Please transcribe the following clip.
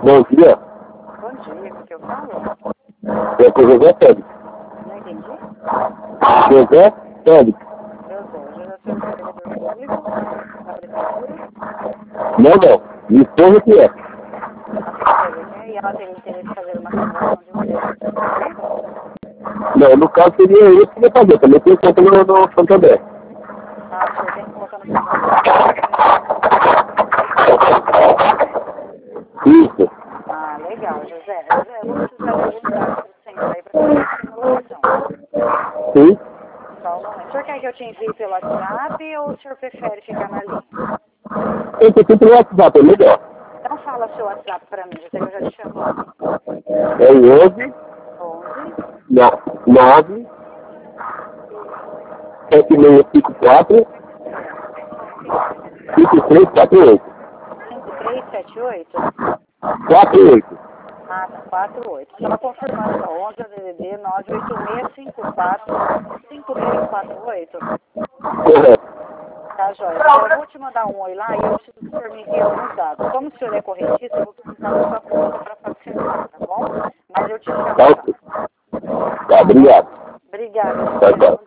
Bom dia. Bom dia, com que eu falo? É com o José Félix. Não entendi? José Félix. José, senhor servidor público da prefeitura. Não. Me esposa que é. A senhora quer e ela tem interesse em fazer uma simulação de um serviço. Não, no caso seria isso que eu ia fazer. Também tem conta no Santander. Ah, o senhor tem que colocar no Santander. Isso. Ah, legal, José. José, eu vou precisar de alguns dados do senhor aí para fazer a simulação. Sim. Só um momento. O senhor quer que eu te envie pelo WhatsApp ou o senhor prefere ficar na linha? Eu tô sempre no WhatsApp, é melhor. Então fala seu WhatsApp para mim, José, que eu já te chamo lá. É 11 11 9 7654 5348. 5378? 48. Ah, tá, 48. Só confirmando, então, 11 DDD 986545348. Correto. Tá, joia. Eu vou te mandar um oi lá e eu preciso que o senhor me envie alguns dados. Como o senhor é correntista, eu vou precisar da sua conta para facilitar, tá bom? Mas eu te chamo Tá, lá. ok. Tá, obrigado. Obrigada. Tchau, tchau.